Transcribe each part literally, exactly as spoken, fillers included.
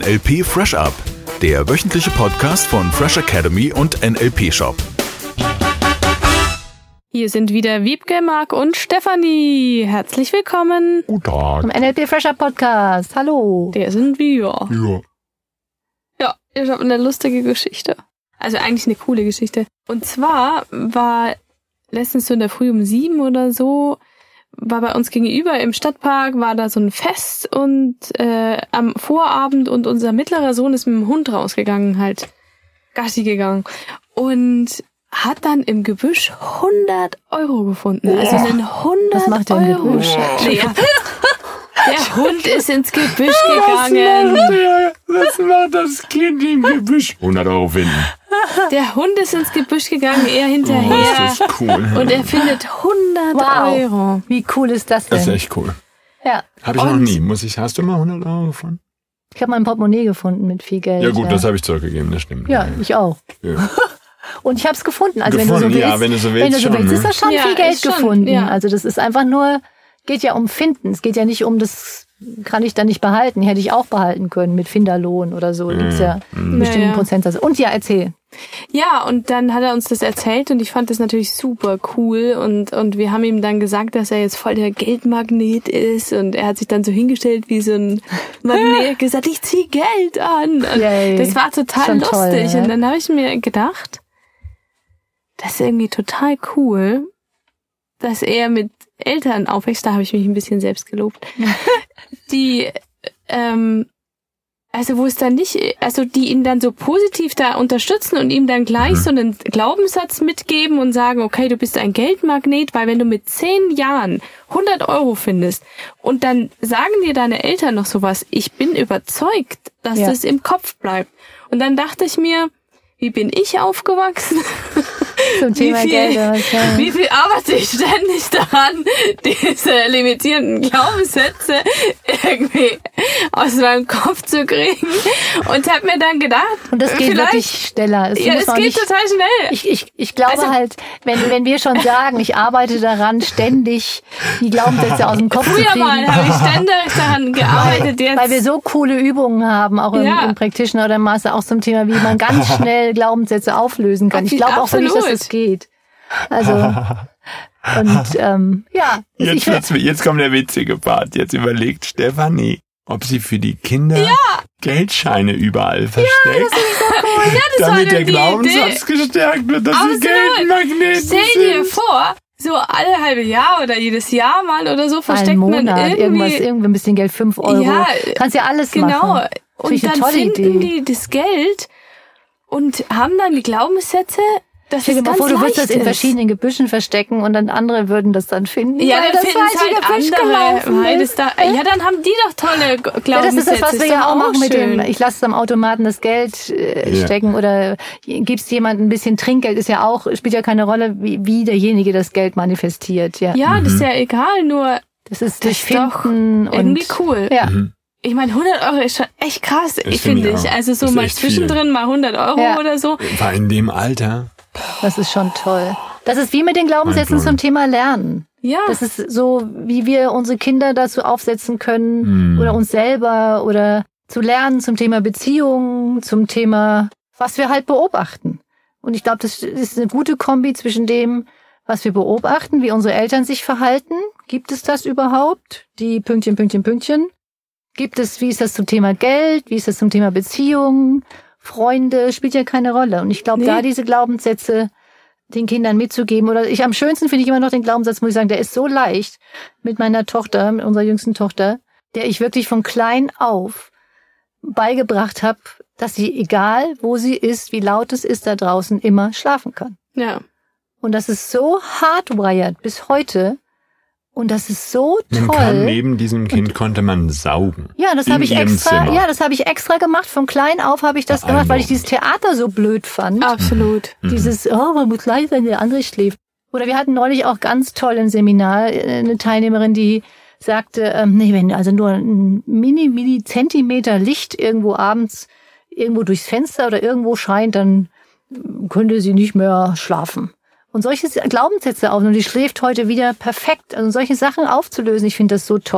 L P Fresh Up, der wöchentliche Podcast von Fresh Academy und N L P Shop. Hier sind wieder Wiebke, Marc und Stefanie. Herzlich willkommen. Guten Tag. Im N L P Fresh Up Podcast. Hallo. Der sind wir. Ja. Ja, ich habe eine lustige Geschichte. Also eigentlich eine coole Geschichte. Und zwar war letztens so in der Früh um sieben oder so, war bei uns gegenüber im Stadtpark, war da so ein Fest und äh, am Vorabend und unser mittlerer Sohn ist mit dem Hund rausgegangen, halt Gassi gegangen und hat dann im Gebüsch hundert Euro gefunden. Oh. Also einen hundert Was macht der im Euro. Gebüsch? Nee, ja. Der Hund ist ins Gebüsch gegangen. Was macht, der, was macht das Kind im Gebüsch? hundert Euro finden. Der Hund ist ins Gebüsch gegangen, er Oh, hinterher. ist das cool. Und er findet hundert Wow. Euro. Wie cool ist das denn? Das ist echt cool. Ja. Habe ich Und- noch nie. Muss ich, hast du mal hundert Euro gefunden? Ich habe mein Portemonnaie gefunden mit viel Geld. Ja gut, ja. das habe ich zurückgegeben, das stimmt. Ja, ich auch. Ja. Und ich habe es gefunden. Also Gefunden, wenn du so ja, willst, wenn du so wenn willst, du so schon, willst, ne? ist das schon Ja, viel Geld ist schon, gefunden. ja. Also das ist einfach nur, geht ja um Finden. Es geht ja nicht um das, kann ich dann nicht behalten. Hätte ich auch behalten können mit Finderlohn oder so. Da gibt's ja einen bestimmten Ja, ja. Prozentsatz. Und ja, erzähl. Ja, und dann hat er uns das erzählt und ich fand das natürlich super cool und und wir haben ihm dann gesagt, dass er jetzt voll der Geldmagnet ist und er hat sich dann so hingestellt wie so ein Magnet, gesagt, ich zieh Geld an. Und Yay. das war total Schon lustig toll, ne? und dann habe ich mir gedacht, das ist irgendwie total cool, dass er mit Eltern aufwächst, da habe ich mich ein bisschen selbst gelobt, die ähm, also wo es dann nicht, also die ihn dann so positiv da unterstützen und ihm dann gleich Mhm. so einen Glaubenssatz mitgeben und sagen, okay, du bist ein Geldmagnet, weil wenn du mit zehn Jahren hundert Euro findest und dann sagen dir deine Eltern noch sowas, ich bin überzeugt, dass Ja. das im Kopf bleibt. Und dann dachte ich mir, wie bin ich aufgewachsen? Zum Thema wie viel, Geld. oder was, ja. Wie viel arbeite ich ständig daran, diese limitierenden Glaubenssätze irgendwie aus meinem Kopf zu kriegen und habe mir dann gedacht, Und das geht vielleicht, wirklich schneller. Das ja, muss es man geht nicht, total schnell. Ich, ich, ich glaube Also- halt, wenn, wenn wir schon sagen, ich arbeite daran, ständig die Glaubenssätze aus dem Kopf zu Früher kriegen. mal habe ich ständig daran gearbeitet, jetzt Weil wir so coole Übungen haben, auch im, Ja. im Practitioner oder im Master, auch zum Thema, wie man ganz schnell Glaubenssätze auflösen kann. Ich glaube auch wirklich, dass Absolut. es geht. Also, und ähm, ja, Jetzt, ich will, wird's- jetzt kommt der witzige Part. Jetzt überlegt Stefanie, ob sie für die Kinder Geldscheine überall versteckt, ja, das war damit der dann die Glaubenssatz Idee. gestärkt wird, dass sie Absolut. Geldmagneten Stell dir sind. vor, so alle halbe Jahr oder jedes Jahr mal oder so einen versteckt man Monat, irgendwie irgendwas, irgendwie ein bisschen Geld, fünf Euro. Ja, Kannst ja alles genau. machen. Und ich eine dann tolle finden Idee. die das Geld und haben dann die Glaubenssätze, dass Stell es dir mal ganz vor, du würdest leicht das in ist. verschiedenen Gebüschen verstecken und dann andere würden das dann finden. Ja, weil dann das finden es falsche halt Gebüsch andere. gelaufen Weil ist. das da, ja, dann haben die doch tolle G- Ja, das Glaubenssätze. ist das, was wir Ist ja doch auch machen mit schön. dem, ich lasse es am Automaten das Geld äh, Ja. stecken oder gibst jemandem ein bisschen Trinkgeld, ist ja auch, spielt ja keine Rolle, wie, wie derjenige das Geld manifestiert. Ja, Ja, das ist ja egal, nur das ist das durch ist doch Finden und irgendwie cool. Ja, Ich meine, hundert Euro ist schon echt krass, ich finde finde ich ich. auch. Also so Ist mal echt viel. zwischendrin mal hundert Euro Ja. oder so. War in dem Alter. das ist schon toll. Das ist wie mit den Glaubenssätzen Mindblowing. zum Thema Lernen. Ja. Das ist so, wie wir unsere Kinder dazu aufsetzen können Hm. oder uns selber oder zu lernen zum Thema Beziehungen, zum Thema, was wir halt beobachten. Und ich glaube, das ist eine gute Kombi zwischen dem, was wir beobachten, wie unsere Eltern sich verhalten. Gibt es das überhaupt? Die Pünktchen, Pünktchen, Pünktchen. Gibt es, wie ist das zum Thema Geld? Wie ist das zum Thema Beziehungen? Freunde? Spielt ja keine Rolle. Und ich glaube, Nee. da diese Glaubenssätze den Kindern mitzugeben. Oder ich am schönsten finde ich immer noch den Glaubenssatz, muss ich sagen, der ist so leicht mit meiner Tochter, mit unserer jüngsten Tochter, der ich wirklich von klein auf beigebracht habe, dass sie, egal wo sie ist, wie laut es ist da draußen, immer schlafen kann. Ja. Und das ist so hardwired bis heute. Und das ist so Man kann toll. neben diesem Kind konnte man saugen. Ja, das In habe ich ihrem extra, Zimmer. ja, das habe ich extra gemacht. Von klein auf habe ich das Bei gemacht, weil ich allem. dieses Theater so blöd fand. Absolut. Dieses, oh, man muss leise sein, der andere schläft. Oder wir hatten neulich auch ganz toll im Seminar eine Teilnehmerin, die sagte, ähm, nee, wenn also nur ein mini, mini Zentimeter Licht irgendwo abends irgendwo durchs Fenster oder irgendwo scheint, dann könnte sie nicht mehr schlafen. Und solche Glaubenssätze auf. Und die schläft heute wieder perfekt. Also solche Sachen aufzulösen, ich finde das so toll.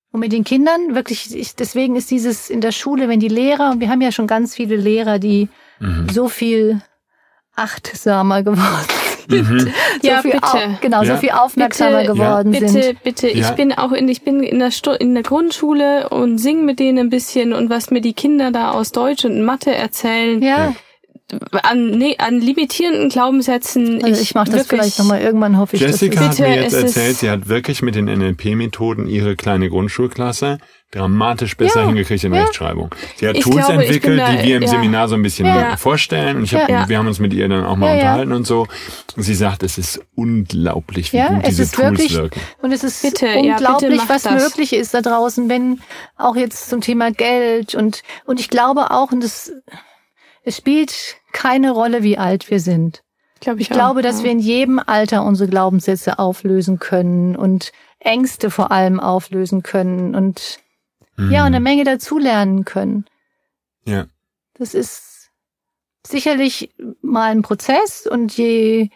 Und mit den Kindern wirklich, ich, deswegen ist dieses in der Schule, wenn die Lehrer, und wir haben ja schon ganz viele Lehrer, die mhm. so viel achtsamer geworden sind. Mhm. So ja, viel bitte. Au- genau, ja. so viel aufmerksamer bitte, geworden ja. sind. Bitte, bitte. Ja. Ich bin auch in, ich bin in der, Stu- in der Grundschule und singe mit denen ein bisschen und was mir die Kinder da aus Deutsch und Mathe erzählen. Ja. An, nee, an limitierenden Glaubenssätzen. Also ich, ich mache das vielleicht nochmal irgendwann, hoffe ich. Jessica das hat mir jetzt erzählt, sie hat wirklich mit den N L P-Methoden ihre kleine Grundschulklasse dramatisch besser ja, hingekriegt in ja. Rechtschreibung. Sie hat ich Tools glaube, entwickelt, da, die wir im ja. Seminar so ein bisschen ja. vorstellen. Und ich hab, ja. wir haben uns mit ihr dann auch mal ja, unterhalten ja. und so. Und sie sagt, es ist unglaublich, wie ja, gut diese Tools wirklich, wirken. Und es ist bitte, unglaublich, ja, bitte was das. möglich ist da draußen, wenn auch jetzt zum Thema Geld und und ich glaube auch, und das es spielt keine Rolle, wie alt wir sind. Glaub ich ich glaube, auch, dass ja. wir in jedem Alter unsere Glaubenssätze auflösen können und Ängste vor allem auflösen können und hm. ja, und eine Menge dazulernen können. Ja. Das ist sicherlich mal ein Prozess und je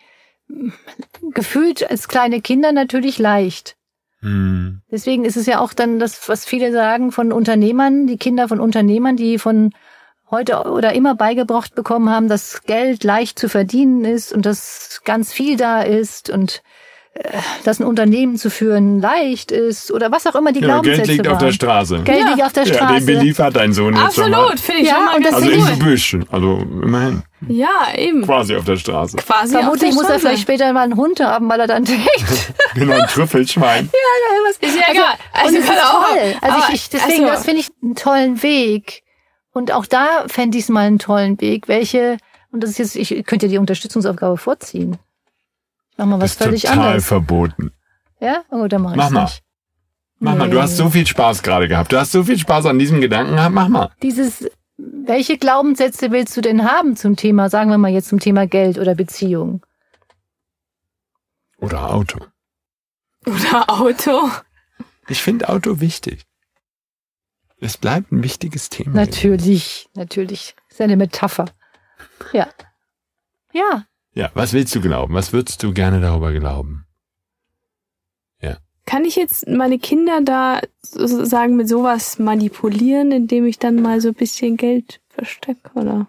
gefühlt als kleine Kinder natürlich leicht. Hm. Deswegen ist es ja auch dann das, was viele sagen von Unternehmern, die Kinder von Unternehmern, die von heute oder immer beigebracht bekommen haben, dass Geld leicht zu verdienen ist und dass ganz viel da ist und äh, dass ein Unternehmen zu führen leicht ist oder was auch immer die ja, Glaubenssätze Geld liegt waren. auf der Straße. Geld ja. liegt auf der Straße. Ja, den Belief hat dein Sohn jetzt schon mal. Absolut, finde ich ja, schon mal und das Also ganz im cool. Gebüsch, also immerhin. Ja, eben. Quasi auf der Straße. Quasi Vermutlich auf der muss er Straße. vielleicht später mal einen Hund haben, weil er dann denkt. Genau, ein Trüffelschwein. ja, was. Ist ja egal. Also, Also, und es ist auch, toll. Also aber, ich, ich deswegen, also, das finde ich einen tollen Weg. Und auch da fände ich es mal einen tollen Weg. Welche, und das ist jetzt, ich könnte ja die Unterstützungsaufgabe vorziehen. Ich mach mal was das ist völlig total anderes. verboten. Ja? Oh, dann mach ich Mach mal. nicht. Mach nee. mal, du hast so viel Spaß gerade gehabt. Du hast so viel Spaß an diesem Gedanken gehabt. Mach mal. Dieses, welche Glaubenssätze willst du denn haben zum Thema, sagen wir mal jetzt zum Thema Geld oder Beziehung? Oder Auto. Oder Auto. Ich finde Auto wichtig. Es bleibt ein wichtiges Thema. Natürlich, natürlich. Das ist eine Metapher. Ja. Ja. Ja, was willst du glauben? Was würdest du gerne darüber glauben? Ja. Kann ich jetzt meine Kinder da sozusagen mit sowas manipulieren, indem ich dann mal so ein bisschen Geld verstecke, oder?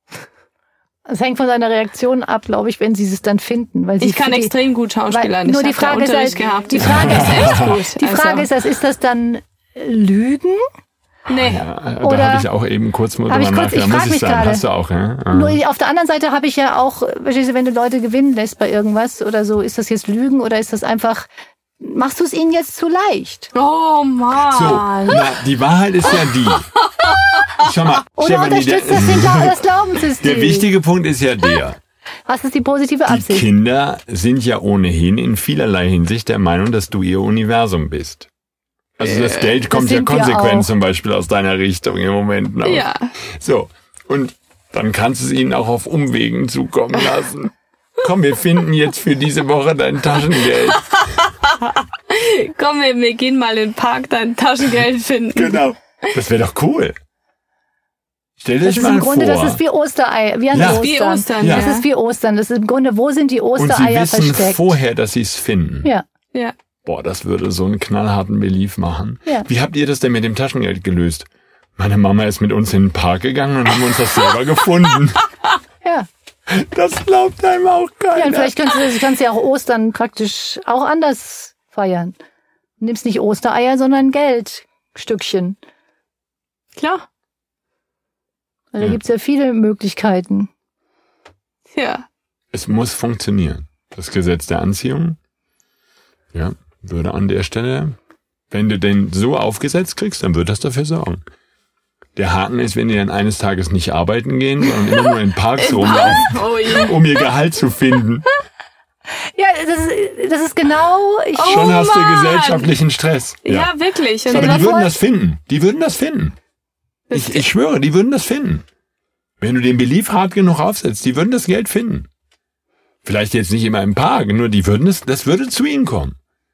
Es hängt von seiner Reaktion ab, glaube ich, wenn sie es dann finden. Weil sie ich kann die, extrem gut Schauspielern. Nur ich die Frage ist halt, gehabt. die Frage ist echt gut. Die Frage also. ist, ist das dann Lügen? Nee. Ja, da habe ich auch eben kurz mal drüber nachgedacht. Ich frage mich gerade. Hast du auch, ja? Ah. Nur auf der anderen Seite habe ich ja auch, wenn du Leute gewinnen lässt bei irgendwas oder so, ist das jetzt Lügen oder ist das einfach, machst du es ihnen jetzt zu leicht? Oh Mann. So, na, die Wahrheit ist ja die. Schau mal, oder Stefanie, unterstützt der, das den, das Glaubenssystem? Der wichtige Punkt ist ja der. Was ist die positive Absicht? Die Kinder sind ja ohnehin in vielerlei Hinsicht der Meinung, dass du ihr Universum bist. Also das Geld kommt ja konsequent zum Beispiel aus deiner Richtung im Moment noch. Ja. So, und dann kannst du es ihnen auch auf Umwegen zukommen lassen. Komm, wir finden jetzt für diese Woche dein Taschengeld. Komm, wir, wir gehen mal in den Park dein Taschengeld finden. Genau. Das wäre doch cool. Stell dir das das ist mal im Grunde, vor. Das ist wie Osterei, wie an ja. Ostern. Wie Ostern, ja. Das ist wie Ostern. Das ist im Grunde, wo sind die Ostereier Und sie wissen versteckt? vorher, dass sie es finden. Ja. Ja. Boah, das würde so einen knallharten Belief machen. Ja. Wie habt ihr das denn mit dem Taschengeld gelöst? Meine Mama ist mit uns in den Park gegangen und haben uns das selber gefunden. Ja. Das glaubt einem auch keiner. Ja, und vielleicht kannst du, kannst du ja auch Ostern praktisch auch anders feiern. Du nimmst nicht Ostereier, sondern Geldstückchen. Klar. Weil da Ja. gibt's ja viele Möglichkeiten. Ja. Es muss funktionieren. Das Gesetz der Anziehung, ja, würde an der Stelle, wenn du den so aufgesetzt kriegst, dann wird das dafür sorgen. Der Haken ist, wenn die dann eines Tages nicht arbeiten gehen, sondern immer nur in Parks rumlaufen, Oh je. um ihr Gehalt zu finden. Ja, das ist, das ist genau... Ich, Oh, Schon hast du Mann. gesellschaftlichen Stress. Ja, wirklich. Und Stell dir Aber mal die würden vor- das finden. Die würden das finden. Ich, ich schwöre, die würden das finden. Wenn du den Belief hart genug aufsetzt, die würden das Geld finden. Vielleicht jetzt nicht immer im Park, nur die würden es, das würde zu ihnen kommen.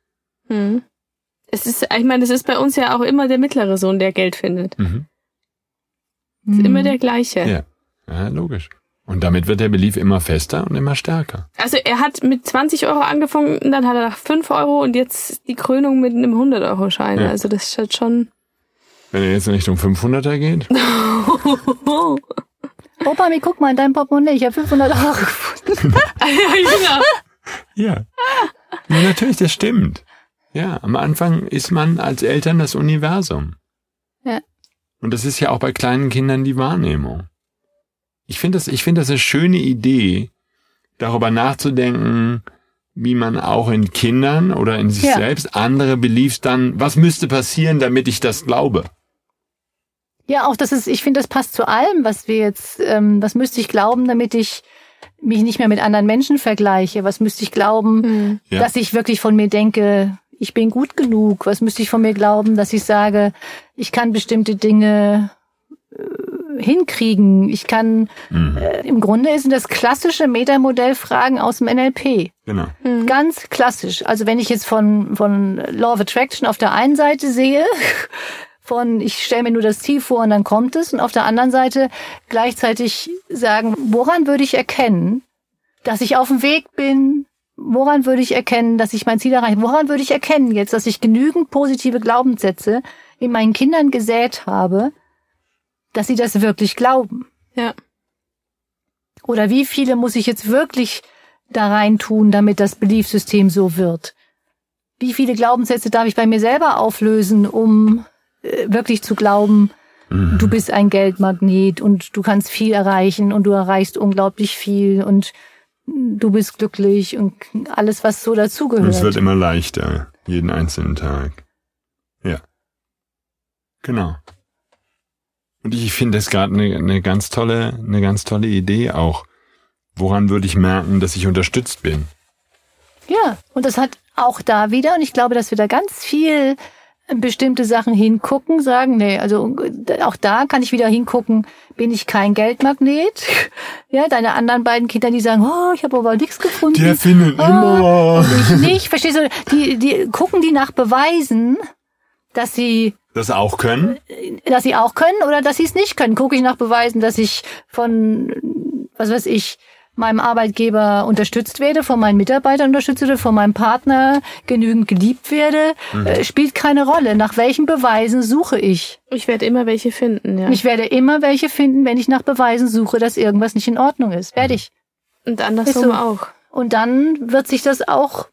Hm. Es ist, ich meine, es ist bei uns ja auch immer der mittlere Sohn, der Geld findet. Mhm. Es ist immer der gleiche. Ja. Ja, logisch. Und damit wird der Belief immer fester und immer stärker. Also er hat mit zwanzig Euro angefangen, dann hat er nach fünf Euro und jetzt die Krönung mit einem hundert-Euro-Schein. Ja. Also das ist halt schon... Wenn er jetzt in Richtung fünfhunderter geht. Opa, mir guck mal in dein Portemonnaie, ich habe fünfhundert Euro gefunden. Ja, ja, natürlich, das stimmt. Ja, am Anfang ist man als Eltern das Universum. Ja. Und das ist ja auch bei kleinen Kindern die Wahrnehmung. Ich finde das, ich finde das eine schöne Idee, darüber nachzudenken, wie man auch in Kindern oder in sich ja. selbst andere Beliefs dann, was müsste passieren, damit ich das glaube? Ja, auch das ist, ich finde, das passt zu allem, was wir jetzt, ähm, was müsste ich glauben, damit ich mich nicht mehr mit anderen Menschen vergleiche? Was müsste ich glauben, mhm. ja. dass ich wirklich von mir denke, ich bin gut genug? Was müsste ich von mir glauben, dass ich sage, ich kann bestimmte Dinge äh, hinkriegen? Ich kann, mhm. äh, im Grunde sind das klassische Metamodellfragen aus dem N L P. Genau. Mhm. Ganz klassisch. Also wenn ich jetzt von, von Law of Attraction auf der einen Seite sehe, von ich stelle mir nur das Ziel vor und dann kommt es, und auf der anderen Seite gleichzeitig sagen, woran würde ich erkennen, dass ich auf dem Weg bin? Woran würde ich erkennen, dass ich mein Ziel erreiche? Woran würde ich erkennen jetzt, dass ich genügend positive Glaubenssätze in meinen Kindern gesät habe, dass sie das wirklich glauben? Ja. Oder wie viele muss ich jetzt wirklich da rein tun, damit das Beliefssystem so wird? Wie viele Glaubenssätze darf ich bei mir selber auflösen, um wirklich zu glauben, mhm. du bist ein Geldmagnet und du kannst viel erreichen und du erreichst unglaublich viel und du bist glücklich und alles, was so dazugehört. Und es wird immer leichter, jeden einzelnen Tag. Ja. Genau. Und ich finde das gerade eine, eine ganz tolle, eine ganz tolle Idee auch. Woran würde ich merken, dass ich unterstützt bin? Ja, und das hat auch da wieder, und ich glaube, dass wir da ganz viel bestimmte Sachen hingucken, sagen, nee, also auch da kann ich wieder hingucken, bin ich kein Geldmagnet? Ja, deine anderen beiden Kinder, die sagen, oh, ich habe aber nichts gefunden. Die erfinden oh, immer. Und ich nicht, verstehst du? Die, die gucken die nach Beweisen, dass sie das auch können? Dass sie auch können oder dass sie es nicht können. Gucke ich nach Beweisen, dass ich von, was weiß ich, meinem Arbeitgeber unterstützt werde, von meinen Mitarbeitern unterstützt werde, von meinem Partner genügend geliebt werde, mhm. äh, spielt keine Rolle. Nach welchen Beweisen suche ich? Ich werde immer welche finden, ja. Ich werde immer welche finden, wenn ich nach Beweisen suche, dass irgendwas nicht in Ordnung ist. Werde ich. Und andersrum so. Auch. Und dann wird sich das auch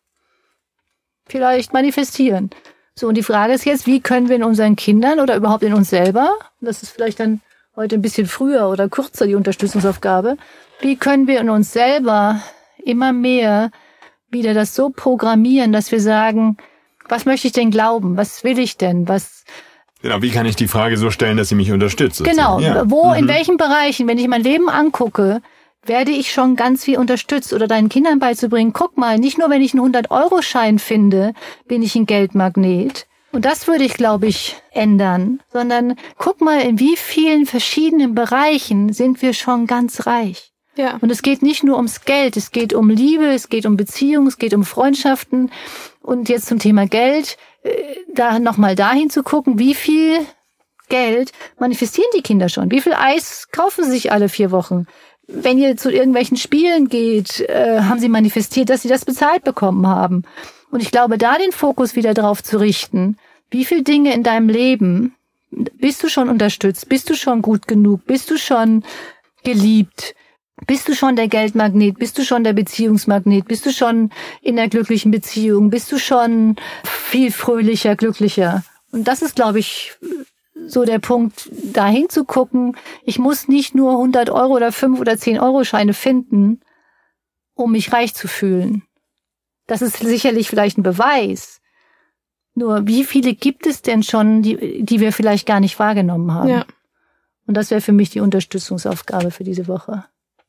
vielleicht manifestieren. So, und die Frage ist jetzt, wie können wir in unseren Kindern oder überhaupt in uns selber, das ist vielleicht dann heute ein bisschen früher oder kürzer die Unterstützungsaufgabe, wie können wir in uns selber immer mehr wieder das so programmieren, dass wir sagen, was möchte ich denn glauben? Was will ich denn? Was? Genau, wie kann ich die Frage so stellen, dass sie mich unterstützt? Genau, ja. wo, mhm. in welchen Bereichen, wenn ich mein Leben angucke, werde ich schon ganz viel unterstützt oder deinen Kindern beizubringen, guck mal, nicht nur wenn ich einen hundert-Euro-Schein finde, bin ich ein Geldmagnet. Und das würde ich, glaube ich, ändern, sondern guck mal, in wie vielen verschiedenen Bereichen sind wir schon ganz reich. Ja. Und es geht nicht nur ums Geld, es geht um Liebe, es geht um Beziehungen, es geht um Freundschaften. Und jetzt zum Thema Geld, da nochmal dahin zu gucken, wie viel Geld manifestieren die Kinder schon? Wie viel Eis kaufen sie sich alle vier Wochen? Wenn ihr zu irgendwelchen Spielen geht, äh, haben sie manifestiert, dass sie das bezahlt bekommen haben. Und ich glaube, da den Fokus wieder drauf zu richten, wie viele Dinge in deinem Leben bist du schon unterstützt? Bist du schon gut genug? Bist du schon geliebt? Bist du schon der Geldmagnet? Bist du schon der Beziehungsmagnet? Bist du schon in einer glücklichen Beziehung? Bist du schon viel fröhlicher, glücklicher? Und das ist, glaube ich, so der Punkt, dahin zu gucken. Ich muss nicht nur hundert Euro oder fünf oder zehn Euro Scheine finden, um mich reich zu fühlen. Das ist sicherlich vielleicht ein Beweis. Nur wie viele gibt es denn schon, die, die wir vielleicht gar nicht wahrgenommen haben? Ja. Und das wäre für mich die Unterstützungsaufgabe für diese Woche.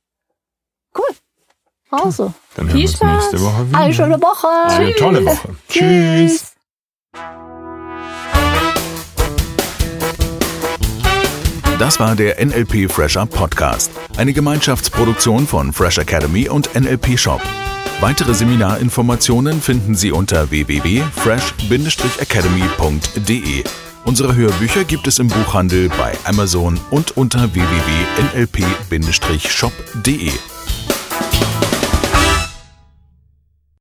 Cool. Also. Dann hören wir uns nächste Woche wieder. Eine schöne Woche. Eine Tschüss. Tolle Woche. Tschüss. Das war der N L P Fresher Podcast, eine Gemeinschaftsproduktion von Fresh Academy und N L P Shop. Weitere Seminarinformationen finden Sie unter w w w punkt fresh academy punkt d e. Unsere Hörbücher gibt es im Buchhandel, bei Amazon und unter w w w punkt n l p Bindestrich shop punkt d e.